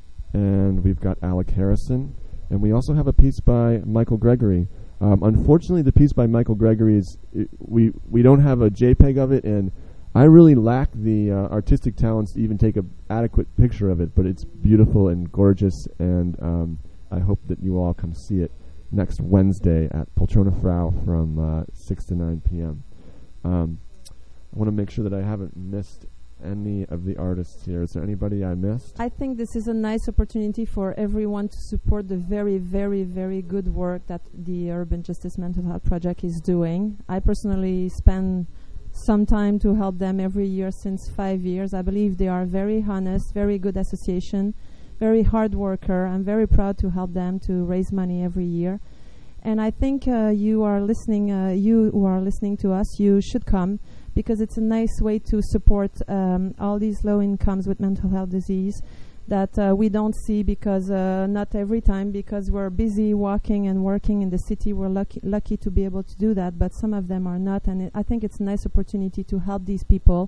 and we've got Alec Harrison, and we also have a piece by Michael Gregory. Um, unfortunately, the piece by Michael Gregory is I- we we don't have a JPEG of it, and I really lack the uh, artistic talents to even take an adequate picture of it, but it's beautiful and gorgeous, and um, I hope that you all come see it next Wednesday at Poltrona Frau from uh, six to nine p.m. Um, I want to make sure that I haven't missed any of the artists here. Is there anybody I missed? I think this is a nice opportunity for everyone to support the very, very, very good work that the Urban Justice Mental Health Project is doing. I personally spend some time to help them every year since five years. I believe they are very honest, very good association, very hard worker. I'm very proud to help them to raise money every year. And I think uh, you are listening, uh, you who are listening to us, you should come because it's a nice way to support um, all these low incomes with mental health disease that uh, we don't see because uh, not every time because we're busy walking and working in the city. We're lucky lucky to be able to do that, but some of them are not. And it, I think it's a nice opportunity to help these people.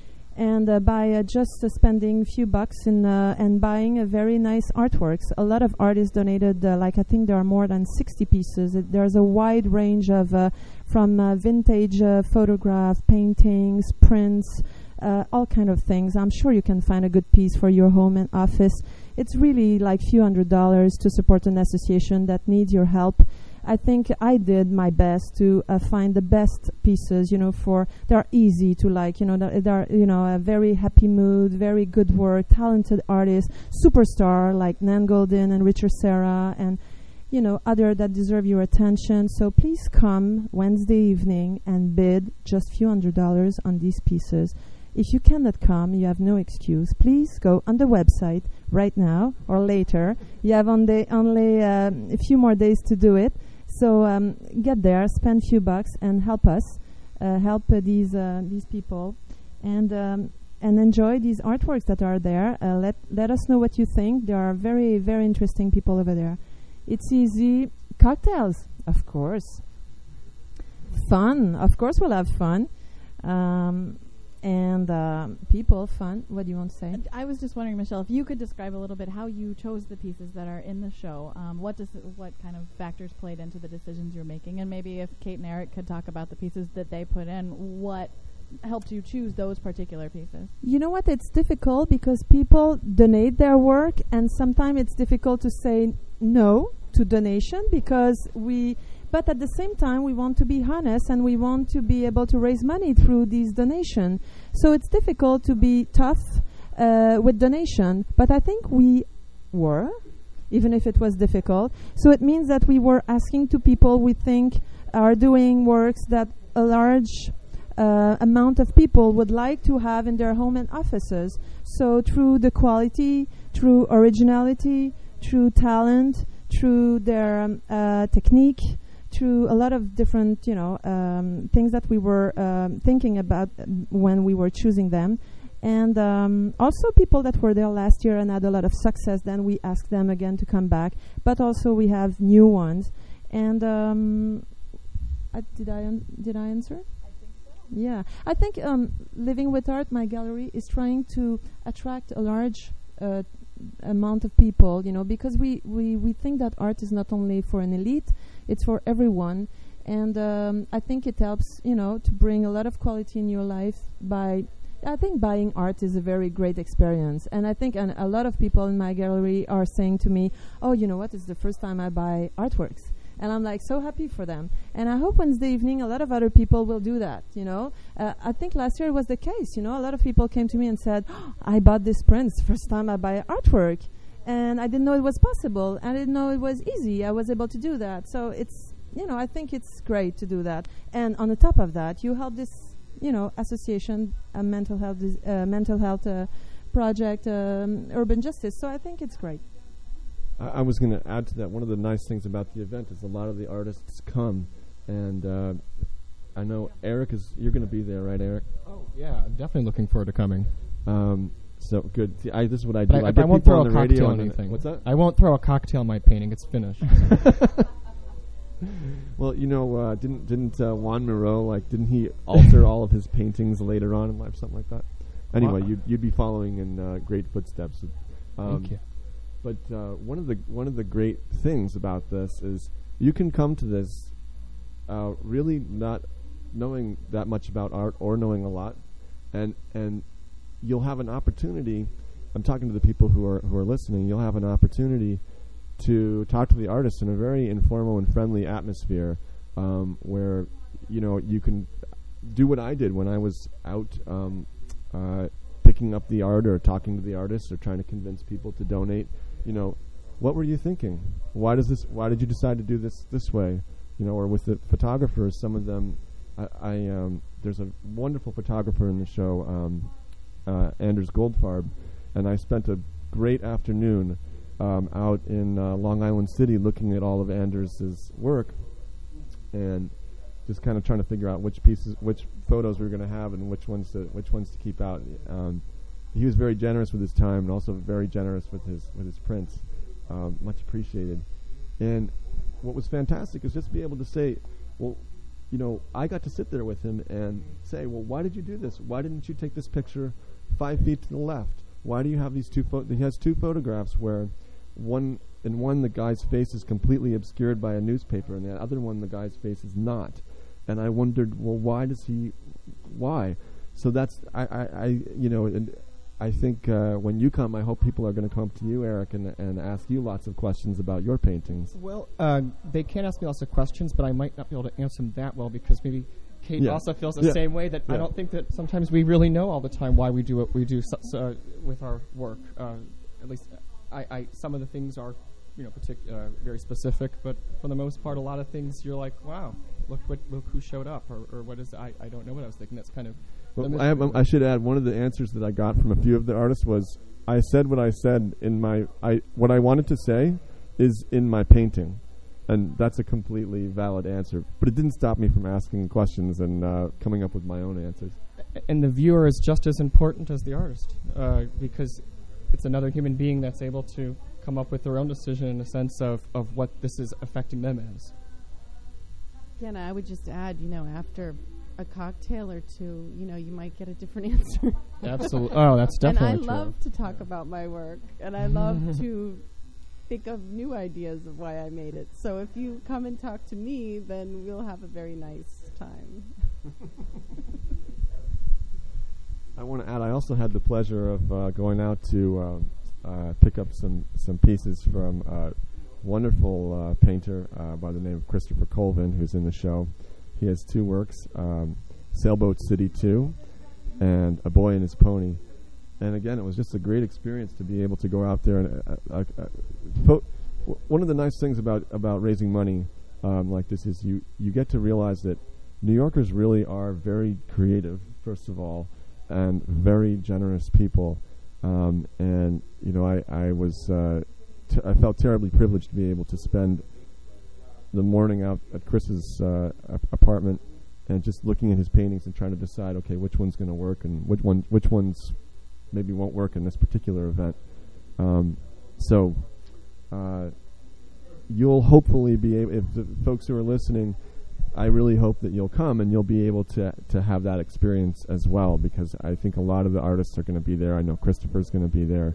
And uh, by uh, just uh, spending a few bucks in, uh, and buying a very nice artworks. A lot of artists donated, uh, like I think there are more than sixty pieces. It, there's a wide range of uh, from uh, vintage uh, photograph, paintings, prints, uh, all kind of things. I'm sure you can find a good piece for your home and office. It's really like few hundred dollars to support an association that needs your help. I think I did my best to uh, find the best pieces, you know, for they're easy to like, you know, they're, they're you know, a very happy mood, very good work, talented artists, superstar like Nan Golden and Richard Serra and, you know, other that deserve your attention. So please come Wednesday evening and bid just few hundred dollars on these pieces. If you cannot come, you have no excuse. Please go on the website right now or later. You have only, only um, a few more days to do it. So um, get there, spend a few bucks, and help us, uh, help uh, these uh, these people, and um, and enjoy these artworks that are there. Uh, let let us know what you think. There are very very interesting people over there. It's easy. Cocktails, of course. Fun, of course, we'll have fun. Um, and um, people, fun. What do you want to say? And I was just wondering, Michelle, if you could describe a little bit how you chose the pieces that are in the show. Um, what does what kind of factors played into the decisions you're making, and maybe if Kate and Eric could talk about the pieces that they put in, what helped you choose those particular pieces? You know what? It's difficult because people donate their work, and sometimes it's difficult to say no to donation because we. But at the same time, we want to be honest and we want to be able to raise money through these donations. So it's difficult to be tough uh, with donation. But I think we were, even if it was difficult. So it means that we were asking to people we think are doing works that a large uh, amount of people would like to have in their home and offices. So through the quality, through originality, through talent, through their um, uh, technique, through a lot of different, you know, um, things that we were um, thinking about um, when we were choosing them. And um, also people that were there last year and had a lot of success, then we asked them again to come back. But also we have new ones. And um, I did I un- did I answer? I think so. Yeah. I think um, Living with Art, my gallery, is trying to attract a large uh, amount of people, you know, because we, we, we think that art is not only for an elite, it's for everyone. And um, I think it helps, you know, to bring a lot of quality in your life by, I think buying art is a very great experience. And I think an, a lot of people in my gallery are saying to me, oh, you know what, it's the first time I buy artworks. And I'm like so happy for them. And I hope Wednesday evening a lot of other people will do that, you know. Uh, I think last year was the case, you know. A lot of people came to me and said, oh, I bought this print. First time I buy artwork. And I didn't know it was possible. I didn't know it was easy. I was able to do that. So it's, you know, I think it's great to do that. And on the top of that, you help this, you know, association, a mental health, dis- uh, mental health uh, project, um, urban justice. So I think it's great. I was going to add to that. One of the nice things about the event is a lot of the artists come, and uh, I know Eric is. You're going to be there, right, Eric? Oh yeah, I'm definitely looking forward to coming. Um, so good. See, I, this is what I But do. I, I, but I get won't people throw on a the radio cocktail and on anything. What's that? I won't throw a cocktail on my painting. It's finished. Well, you know, uh, didn't didn't uh, Juan Moreau like? Didn't he alter all of his paintings later on in life, something like that? Anyway, Wow. you'd you'd be following in uh, great footsteps. Um, Thank you. But uh, one of the one of the great things about this is you can come to this uh, really not knowing that much about art or knowing a lot, and and you'll have an opportunity. I'm talking to the people who are who are listening. You'll have an opportunity to talk to the artists in a very informal and friendly atmosphere, um, where you know you can do what I did when I was out. Um, uh, picking up the art or talking to the artists or trying to convince people to donate. You know, what were you thinking? Why does this? Why did you decide to do this this way? You know, or with the photographers, some of them. I, I um, there's a wonderful photographer in the show, um, uh, Anders Goldfarb, and I spent a great afternoon um, out in uh, Long Island City looking at all of Anders's work, and just kind of trying to figure out which pieces, which photos we were going to have, and which ones to which ones to keep out. Um, he was very generous with his time, and also very generous with his with his prints. Um, much appreciated. And what was fantastic is just to be able to say, well, you know, I got to sit there with him and say, well, why did you do this? Why didn't you take this picture five feet to the left? Why do you have these two? Pho- he has two photographs where one in one the guy's face is completely obscured by a newspaper, and the other one the guy's face is not. And I wondered, well, why does he? Why? So that's I, I, I you know, and I think uh, when you come, I hope people are going to come up to you, Eric, and and ask you lots of questions about your paintings. Well, uh, they can ask me lots of questions, but I might not be able to answer them that well because maybe Kate Yeah. also feels the Yeah. same way. That Yeah. I don't think that sometimes we really know all the time why we do what we do so, so, uh, with our work. Uh, at least, I, I some of the things are, you know, partic- uh, very specific, but for the most part, a lot of things you're like, wow, look what look who showed up, or, or what is I I don't know what I was thinking. That's kind of. Well, I, have, um, I should add one of the answers that I got from a few of the artists was I said what I said in my I what I wanted to say is in my painting, and that's a completely valid answer. But it didn't stop me from asking questions and uh, coming up with my own answers. And the viewer is just as important as the artist, uh, because it's another human being that's able to come up with their own decision in a sense of, of what this is affecting them as. Again, I would just add, you know, after a cocktail or two, you know, you might get a different answer. Absolutely. Oh, that's definitely And I true. love to talk about my work, and I love to think of new ideas of why I made it. So if you come and talk to me, then we'll have a very nice time. I want to add, I also had the pleasure of uh, going out to uh, uh, pick up some, some pieces from a wonderful uh, painter uh, by the name of Christopher Colvin, who's in the show. He has two works, um, Sailboat City two and A Boy and His Pony. And again, it was just a great experience to be able to go out there. And uh, uh, uh, fo- w- one of the nice things about, about raising money um, like this is you, you get to realize that New Yorkers really are very creative, first of all, and very generous people. Um, and, you know, I, I was, uh, t- I felt terribly privileged to be able to spend the morning out at Chris's uh, ap- apartment and just looking at his paintings and trying to decide, okay, which one's going to work and which one, which ones maybe won't work in this particular event. Um, so uh, you'll hopefully be able, if the folks who are listening, I really hope that you'll come and you'll be able to to have that experience as well, because I think a lot of the artists are going to be there. I know Christopher's going to be there.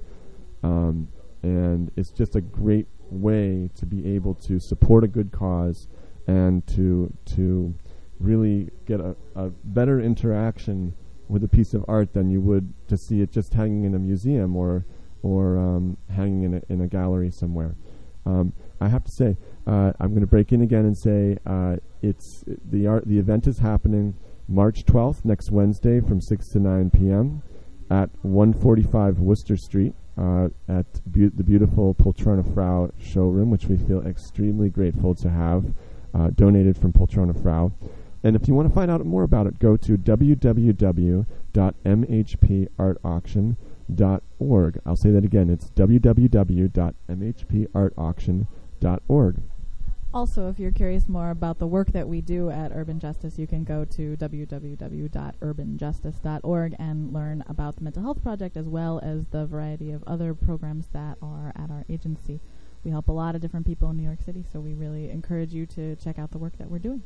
Um, and it's just a great way to be able to support a good cause and to to really get a, a better interaction with a piece of art than you would to see it just hanging in a museum or or um, hanging in a, in a gallery somewhere. Um, I have to say, uh, I'm going to break in again and say uh, it's the art. The event is happening March twelfth, next Wednesday, from six to nine p.m. at one forty-five Worcester Street uh, at bu- the beautiful Poltrona Frau showroom, which we feel extremely grateful to have uh, donated from Poltrona Frau. And if you want to find out more about it, go to w w w dot m h p art auction dot org. I'll say that again. It's w w w dot m h p art auction dot org. Also, if you're curious more about the work that we do at Urban Justice, you can go to w w w dot urban justice dot org and learn about the Mental Health Project as well as the variety of other programs that are at our agency. We help a lot of different people in New York City, so we really encourage you to check out the work that we're doing.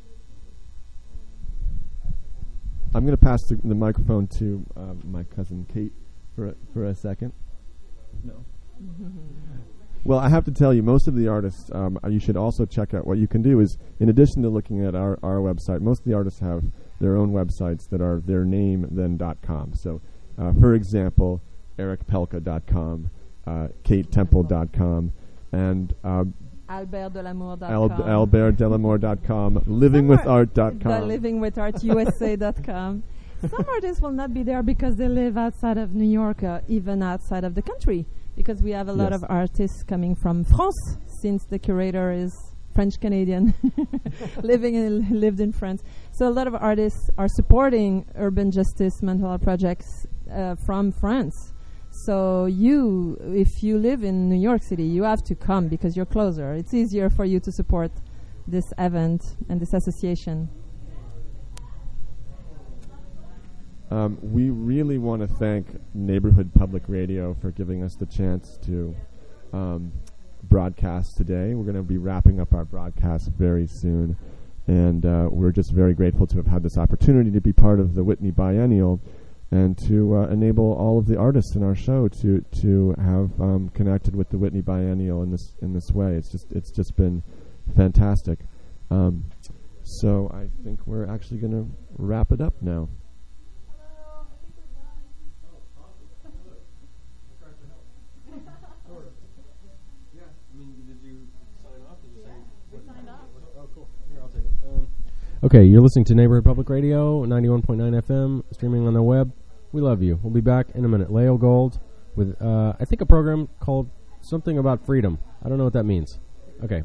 I'm going to pass the, the microphone to uh, my cousin Kate for a, for a second. No. Well, I have to tell you, most of the artists, um, uh, you should also check out what you can do is, in addition to looking at our, our website, most of the artists have their own websites that are their name then dot com. So, uh, for example, eric pelka dot com, uh, kate temple dot com, and uh, albert delamour dot com. Al- albert delamour dot com, living with art dot com. living with art u s a dot com. Some artists will not be there because they live outside of New York, uh, even outside of the country, because we have a lot Yes. of artists coming from France, since the curator is French-Canadian, living in, lived in France. So a lot of artists are supporting urban justice mental health projects uh, from France. So you, if you live in New York City, you have to come because you're closer. It's easier for you to support this event and this association. Um, we really want to thank Neighborhood Public Radio for giving us the chance to um, broadcast today. We're going to be wrapping up our broadcast very soon, and uh, we're just very grateful to have had this opportunity to be part of the Whitney Biennial and to uh, enable all of the artists in our show to to have um, connected with the Whitney Biennial in this in this way. It's just it's just been fantastic. Um, so I think we're actually going to wrap it up now. Okay, you're listening to Neighborhood Public Radio, ninety-one point nine F M, streaming on the web. We love you. We'll be back in a minute. Leo Gold with, uh, I think, a program called something about freedom. I don't know what that means. Okay.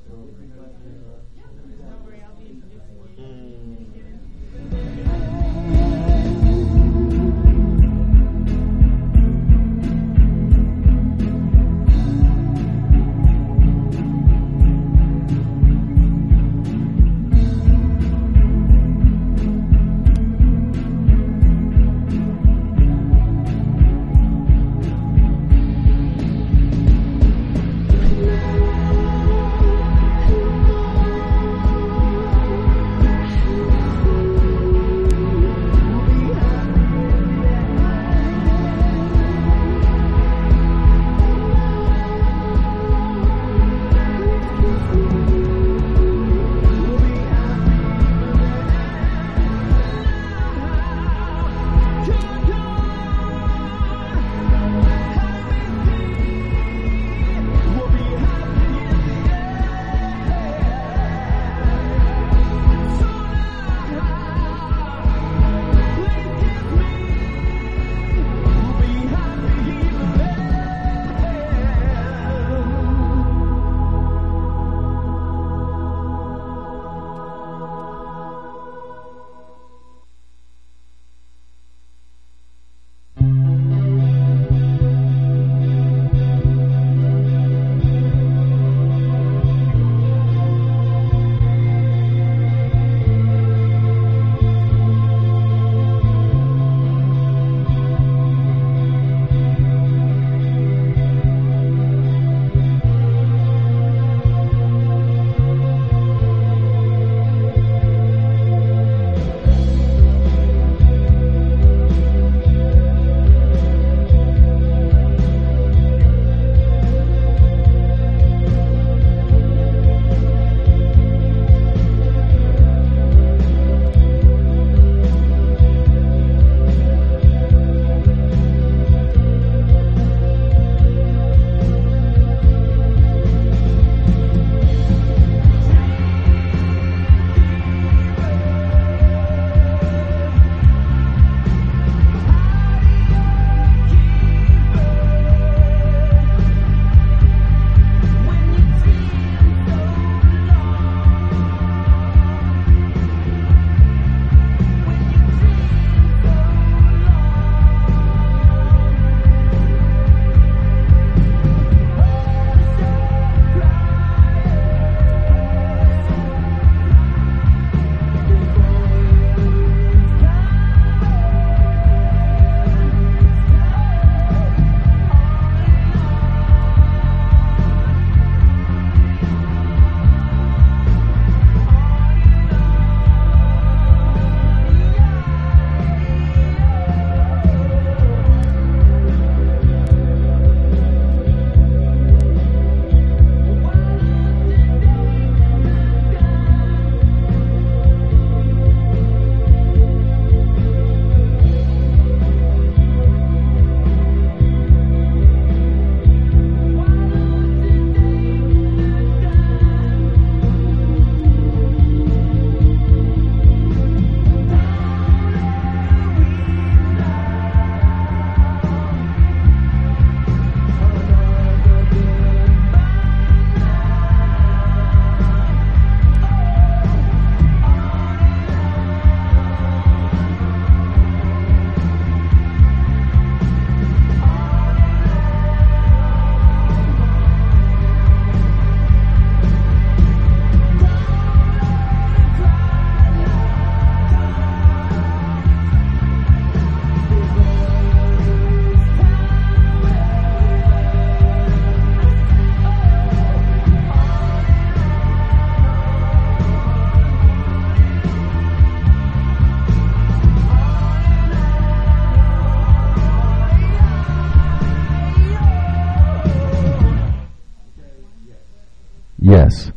Yes.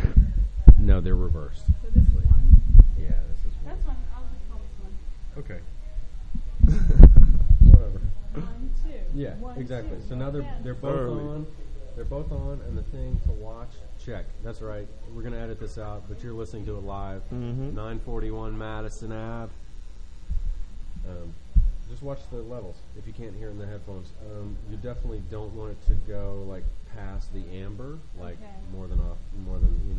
No, they're reversed. So this is one. Yeah, this is one. That's one. I'll just call this one. Okay. Whatever. One, two. Yeah, One, exactly. two. So now they're Yes. they're both Early. on. They're both on, and the thing to watch. Check. That's right. We're gonna edit this out, but you're listening to it live. Mhm. nine forty-one Madison Ave. Um, just watch the levels if you can't hear in the headphones. Um, you definitely don't want it to go like past the amber, like Okay. more than off, more than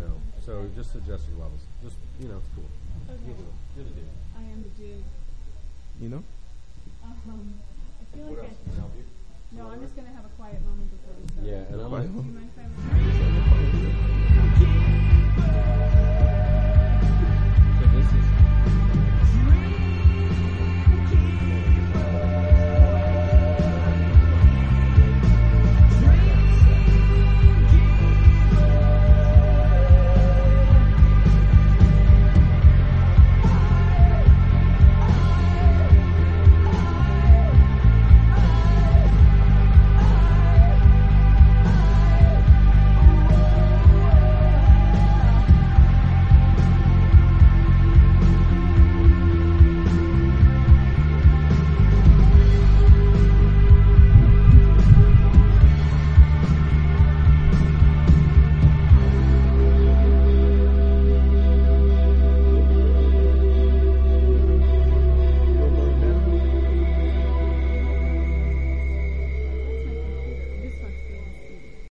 so just adjust your levels. Just, you know, it's cool. Okay. You do it. You're the dude. I am the dude. You know? Um, I feel What like else I. can I help you? No, I'm just gonna have a quiet moment before we start. Yeah, and I'm Quiet Do like, you mind if I have a